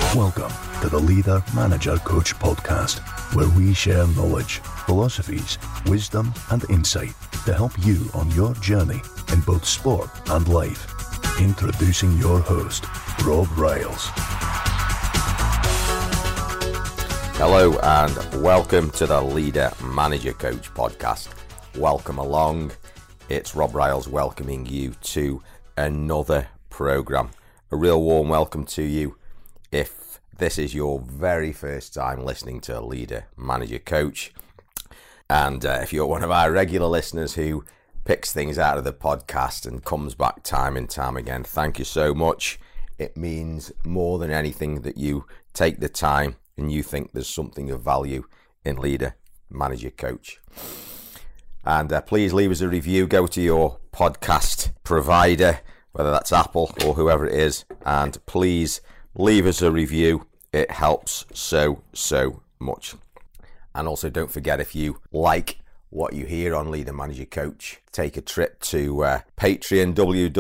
Welcome to the Leader Manager Coach podcast, where we share knowledge, philosophies, wisdom and insight to help you on your journey in both sport and life. Introducing your host, Rob Riles. Hello and welcome to the Leader Manager Coach podcast. Welcome along. It's Rob Riles welcoming you to another program. A real warm welcome to you if this is your very first time listening to Leader Manager Coach. And if you're one of our regular listeners who picks things out of the podcast and comes back time and time again, thank you so much. It means more than anything that you take the time and you think there's something of value in Leader Manager Coach. And please leave us a review. Go to your podcast provider, whether that's Apple or whoever it is, and please leave us a review. It helps so much. And also don't forget, if you like what you hear on Leader Manager Coach, take a trip to Patreon,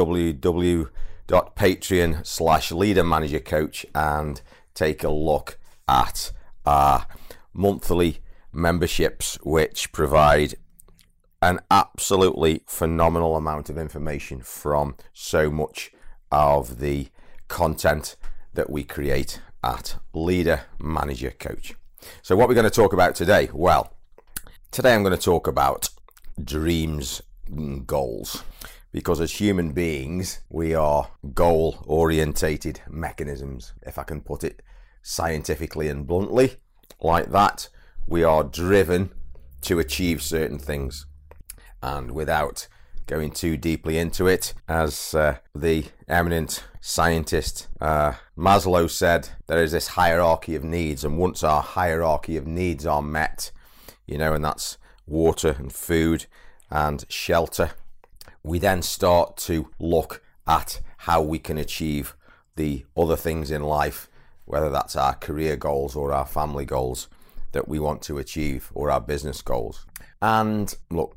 www.patreon.com/Leader Manager Coach, and take a look at our monthly memberships, which provide an absolutely phenomenal amount of information from so much of the content that we create at Leader Manager Coach. So what we're going to talk about today? Well, today I'm going to talk about dreams and goals, because as human beings, we are goal-orientated mechanisms, if I can put it scientifically and bluntly like that. We are driven to achieve certain things. And without going too deeply into it, as the eminent scientist Maslow said, there is this hierarchy of needs, and once our hierarchy of needs are met, and that's water and food and shelter, we then start to look at how we can achieve the other things in life, whether that's our career goals or our family goals that we want to achieve, or our business goals. And look,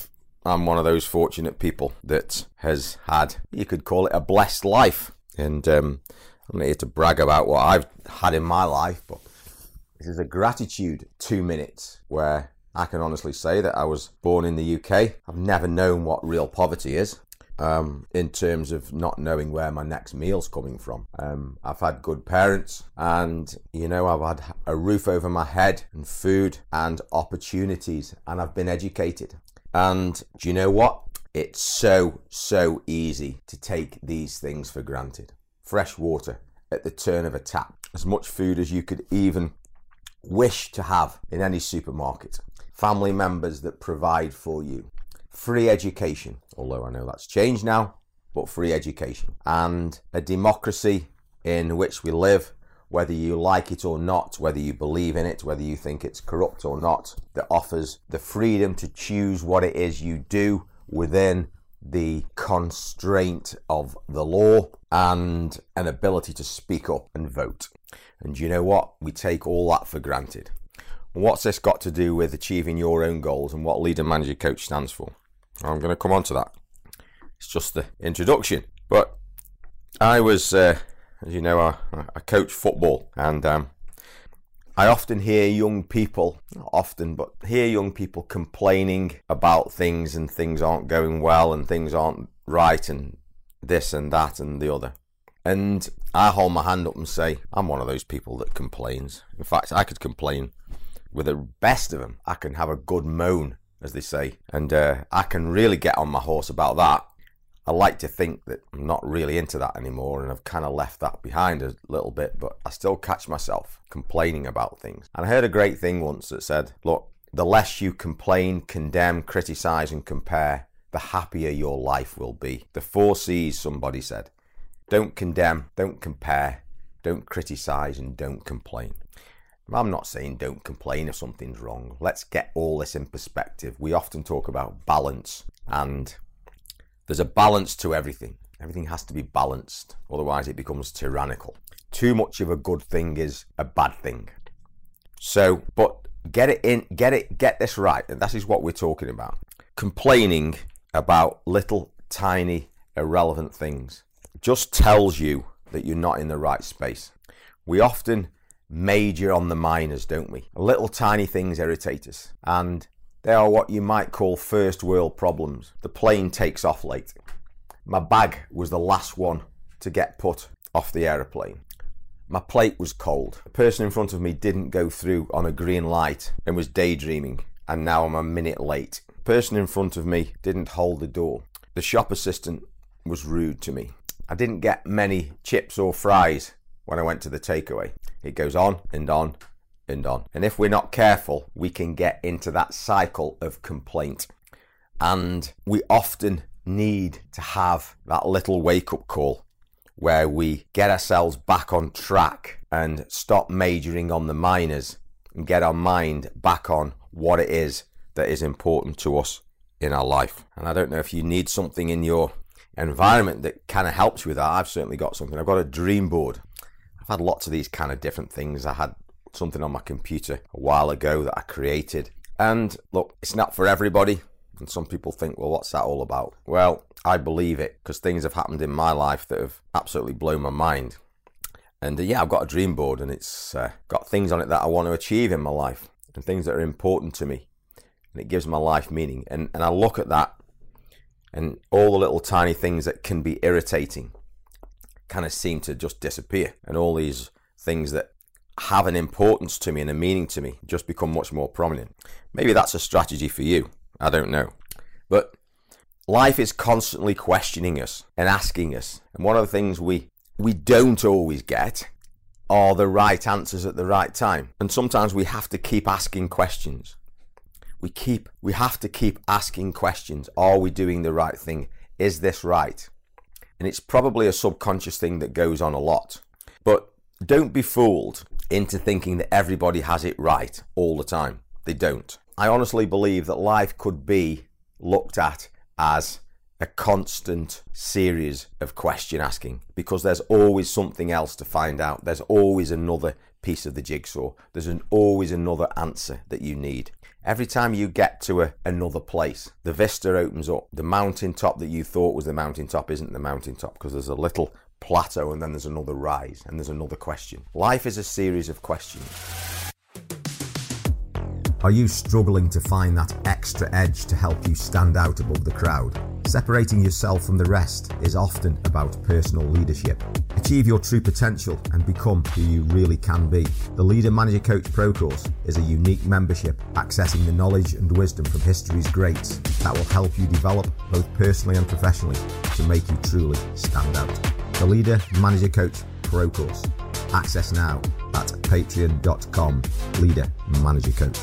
I'm one of those fortunate people that has had, you could call it, a blessed life. And I'm not here to brag about what I've had in my life, but this is a gratitude 2 minutes where I can honestly say that I was born in the UK. I've never known what real poverty is, in terms of not knowing where my next meal's coming from. I've had good parents, and I've had a roof over my head and food and opportunities, and I've been educated. And do you know what? It's so easy to take these things for granted. Fresh water at the turn of a tap. As much food as you could even wish to have in any supermarket. Family members that provide for you. Free education, although I know that's changed now, but free education. And a democracy in which we live, whether you like it or not, whether you believe in it, whether you think it's corrupt or not, that offers the freedom to choose what it is you do within the constraint of the law, and an ability to speak up and vote. And you know what? We take all that for granted. What's this got to do with achieving your own goals and what Leader Manager Coach stands for? I'm going to come on to that. It's just the introduction. But I was, as you know, I coach football, and I often hear young people, not often, but hear young people complaining about things, and things aren't going well, and things aren't right, and this and that and the other. And I hold my hand up and say, I'm one of those people that complains. In fact, I could complain with the best of them. I can have a good moan, as they say, and I can really get on my horse about that. I like to think that I'm not really into that anymore, and I've kind of left that behind a little bit, but I still catch myself complaining about things. And I heard a great thing once that said, look, the less you complain, condemn, criticize and compare, the happier your life will be. The 4 C's, somebody said. Don't condemn, don't compare, don't criticize and don't complain. I'm not saying don't complain if something's wrong. Let's get all this in perspective. We often talk about balance, and there's a balance to everything. Everything has to be balanced, otherwise it becomes tyrannical. Too much of a good thing is a bad thing. So, but get this right, and that is what we're talking about. Complaining about little, tiny, irrelevant things just tells you that you're not in the right space. We often major on the minors, don't we? Little tiny things irritate us, and they are what you might call first world problems. The plane takes off late. My bag was the last one to get put off the aeroplane. My plate was cold. The person in front of me didn't go through on a green light and was daydreaming, and now I'm a minute late. The person in front of me didn't hold the door. The shop assistant was rude to me. I didn't get many chips or fries when I went to the takeaway. It goes on and on and on. And if we're not careful, we can get into that cycle of complaint. And we often need to have that little wake-up call where we get ourselves back on track and stop majoring on the minors and get our mind back on what it is that is important to us in our life. And I don't know if you need something in your environment that kind of helps you with that. I've certainly got something. I've got a dream board. I've had lots of these kind of different things. I had something on my computer a while ago that I created. And look, it's not for everybody. And some people think, well, what's that all about? Well, I believe it because things have happened in my life that have absolutely blown my mind. And yeah, I've got a dream board, and it's got things on it that I want to achieve in my life and things that are important to me. And it gives my life meaning. And I look at that, and all the little tiny things that can be irritating kind of seem to just disappear. And all these things that have an importance to me and a meaning to me just become much more prominent. Maybe that's a strategy for you. I don't know. But life is constantly questioning us and asking us. And one of the things we don't always get are the right answers at the right time. And sometimes we have to keep asking questions. We have to keep asking questions. Are we doing the right thing? Is this right? And it's probably a subconscious thing that goes on a lot. But don't be fooled into thinking that everybody has it right all the time. They don't. I honestly believe that life could be looked at as a constant series of question asking, because there's always something else to find out. There's always another piece of the jigsaw. There's always another answer that you need. Every time you get to another place, the vista opens up. The mountaintop that you thought was the mountaintop isn't the mountaintop, because there's a little plateau and then there's another rise and there's another question. Life is a series of questions. Are you struggling to find that extra edge to help you stand out above the crowd? Separating yourself from the rest is often about personal leadership. Achieve your true potential and become who you really can be. The Leader Manager Coach Pro Course is a unique membership accessing the knowledge and wisdom from history's greats that will help you develop both personally and professionally to make you truly stand out. The Leader Manager Coach Pro Course. Access now at patreon.com/leadermanagercoach.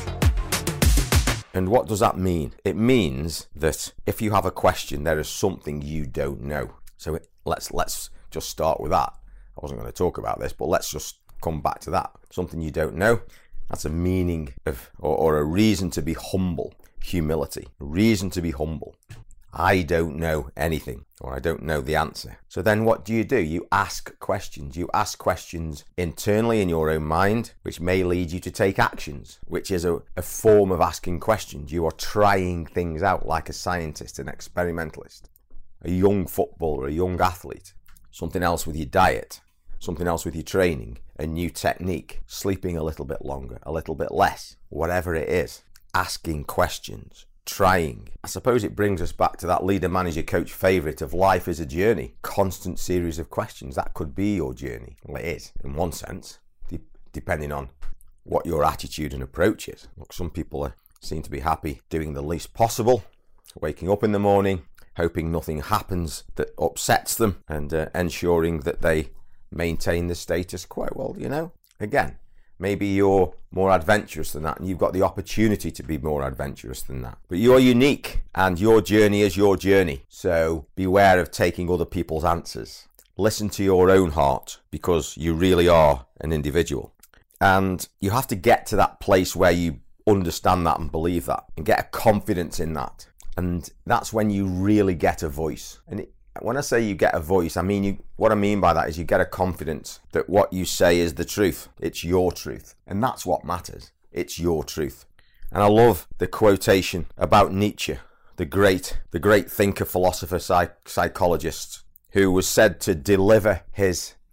And what does that mean? It means that if you have a question, there is something you don't know. So let's just start with that. I wasn't going to talk about this, but let's just come back to that. Something you don't know. That's a meaning of, or a reason to be humble. Humility. A reason to be humble. I don't know anything, or I don't know the answer. So then what do? You ask questions. You ask questions internally in your own mind, which may lead you to take actions, which is a form of asking questions. You are trying things out like a scientist, an experimentalist, a young footballer, a young athlete. Something else with your diet, something else with your training, a new technique, sleeping a little bit longer, a little bit less, whatever it is. Asking questions. Trying. I suppose it brings us back to that leader, manager, coach favourite of life is a journey. Constant series of questions. That could be your journey. Well, it is, in one sense, depending on what your attitude and approach is. Look, some people seem to be happy doing the least possible, waking up in the morning, hoping nothing happens that upsets them, and ensuring that they maintain the status quo. Well, again, maybe you're more adventurous than that, and you've got the opportunity to be more adventurous than that. But you're unique, and your journey is your journey. So beware of taking other people's answers. Listen to your own heart, because you really are an individual. And you have to get to that place where you understand that and believe that, and get a confidence in that. And that's when you really get a voice. And when I say you get a voice, what I mean by that is you get a confidence that what you say is the truth. It's your truth. And that's what matters. It's your truth. And I love the quotation about Nietzsche, the great thinker, philosopher, psychologist, who was said to deliver his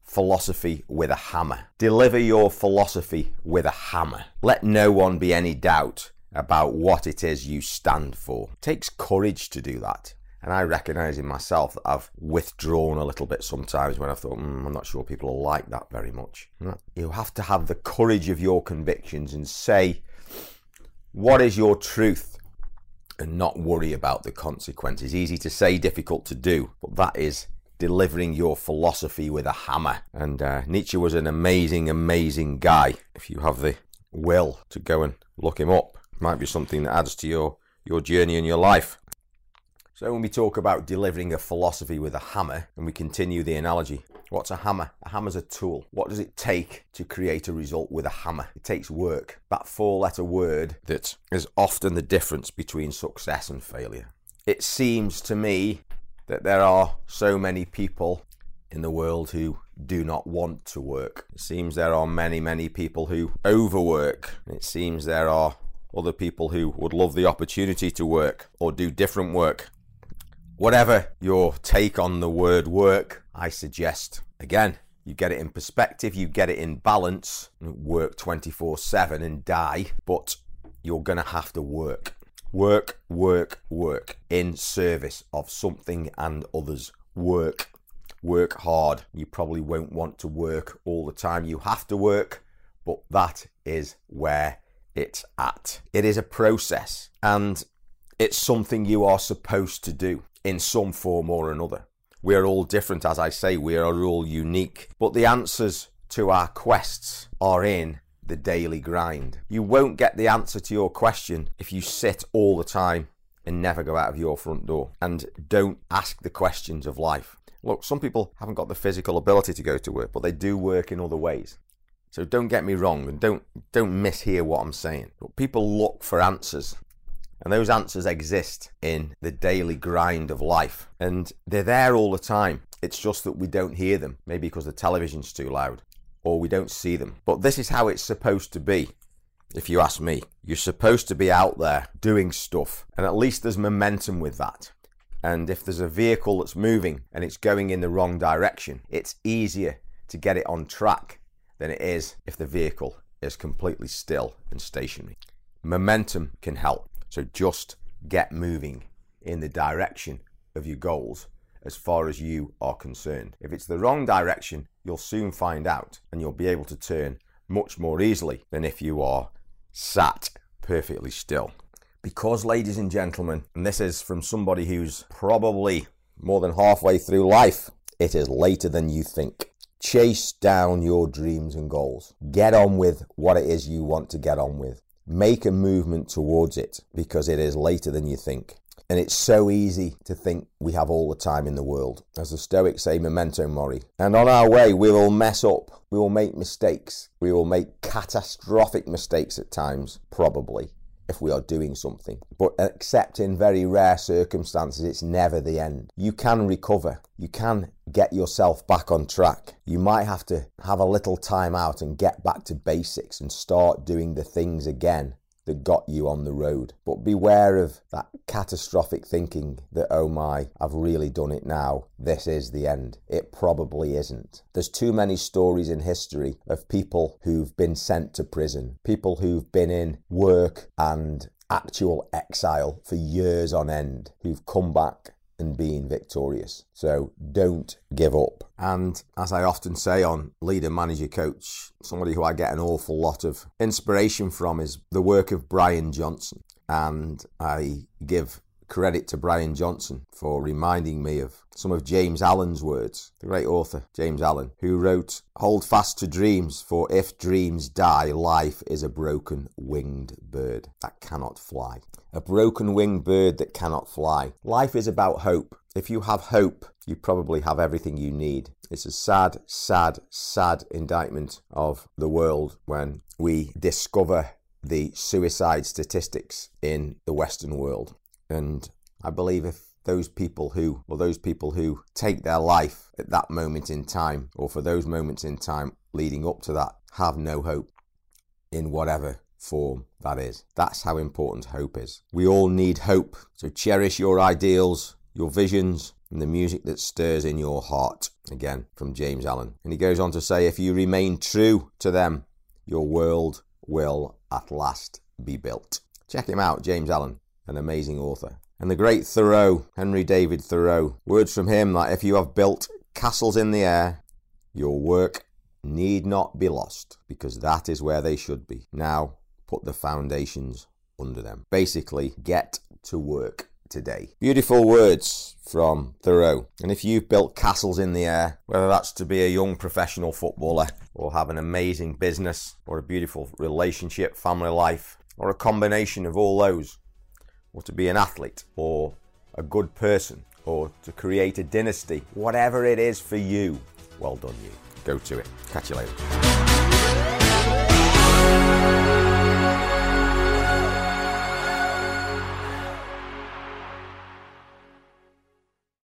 philosophy with a hammer. Deliver your philosophy with a hammer. Let no one be any doubt about what it is you stand for. It takes courage to do that. And I recognise in myself that I've withdrawn a little bit sometimes when I've thought, I'm not sure people will like that very much. You have to have the courage of your convictions and say, what is your truth? And not worry about the consequences. Easy to say, difficult to do. But that is delivering your philosophy with a hammer. And Nietzsche was an amazing, amazing guy. If you have the will to go and look him up, it might be something that adds to your journey in your life. So when we talk about delivering a philosophy with a hammer, and we continue the analogy, what's a hammer? A hammer's a tool. What does it take to create a result with a hammer? It takes work. That 4-letter word that is often the difference between success and failure. It seems to me that there are so many people in the world who do not want to work. It seems there are many, many people who overwork. It seems there are other people who would love the opportunity to work or do different work. Whatever your take on the word work, I suggest, again, you get it in perspective, you get it in balance, work 24/7 and die, but you're going to have to work. Work, work, work in service of something and others. Work hard. You probably won't want to work all the time. You have to work, but that is where it's at. It is a process, and it's something you are supposed to do in some form or another. We are all different, as I say, we are all unique, but the answers to our quests are in the daily grind. You won't get the answer to your question if you sit all the time and never go out of your front door and don't ask the questions of life. Look, some people haven't got the physical ability to go to work, but they do work in other ways. So don't get me wrong, and don't mishear what I'm saying. But people look for answers, and those answers exist in the daily grind of life, and they're there all the time. It's just that we don't hear them, maybe because the television's too loud, or we don't see them. But this is how it's supposed to be, if you ask me. You're supposed to be out there doing stuff, and at least there's momentum with that. And if there's a vehicle that's moving and it's going in the wrong direction, it's easier to get it on track than it is if the vehicle is completely still and stationary. Momentum can help. So just get moving in the direction of your goals as far as you are concerned. If it's the wrong direction, you'll soon find out, and you'll be able to turn much more easily than if you are sat perfectly still. Because, ladies and gentlemen, and this is from somebody who's probably more than halfway through life, it is later than you think. Chase down your dreams and goals. Get on with what it is you want to get on with. Make a movement towards it, because it is later than you think. And it's so easy to think we have all the time in the world. As the Stoics say, memento mori. And on our way, we will mess up. We will make mistakes. We will make catastrophic mistakes at times, probably, if we are doing something. But except in very rare circumstances, it's never the end. You can recover. You can get yourself back on track. You might have to have a little time out and get back to basics and start doing the things again that got you on the road. But beware of that catastrophic thinking that, oh my, I've really done it now. This is the end. It probably isn't. There's too many stories in history of people who've been sent to prison, people who've been in work and actual exile for years on end, who've come back and being victorious. So don't give up. And as I often say on Leader, Manager, Coach, somebody who I get an awful lot of inspiration from is the work of Brian Johnson. And I give credit to Brian Johnson for reminding me of some of James Allen's words, the great author James Allen, who wrote, "Hold fast to dreams, for if dreams die, life is a broken winged bird that cannot fly." A broken winged bird that cannot fly. Life is about hope. If you have hope, you probably have everything you need. It's a sad, sad, sad indictment of the world when we discover the suicide statistics in the Western world. And I believe if those people who take their life at that moment in time, or for those moments in time leading up to that, have no hope in whatever form that is. That's how important hope is. We all need hope. So cherish your ideals, your visions, and the music that stirs in your heart. Again, from James Allen. And he goes on to say, if you remain true to them, your world will at last be built. Check him out, James Allen, an amazing author. And the great Thoreau, Henry David Thoreau, words from him that if you have built castles in the air, your work need not be lost, because that is where they should be. Now, put the foundations under them. Basically, get to work today. Beautiful words from Thoreau. And if you've built castles in the air, whether that's to be a young professional footballer, or have an amazing business, or a beautiful relationship, family life, or a combination of all those, or to be an athlete, or a good person, or to create a dynasty, whatever it is for you, well done you. Go to it. Catch you later.